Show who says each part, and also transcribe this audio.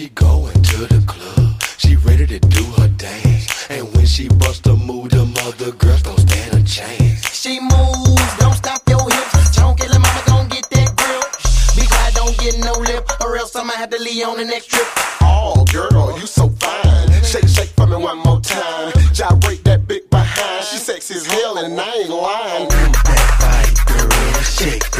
Speaker 1: she going to the club, she ready to do her dance. And when she bust a move, them other girls don't stand a chance.
Speaker 2: She moves, don't stop your hips. Chonky little mama gon' get that grip. Be quiet, don't get no lip, or else I'ma have to leave on the next trip.
Speaker 3: Oh, girl, you so fine. Shake, shake for me one more time. Gyrate that big behind. She sexy as hell and I ain't lying.
Speaker 1: Move that body, girl, and shake.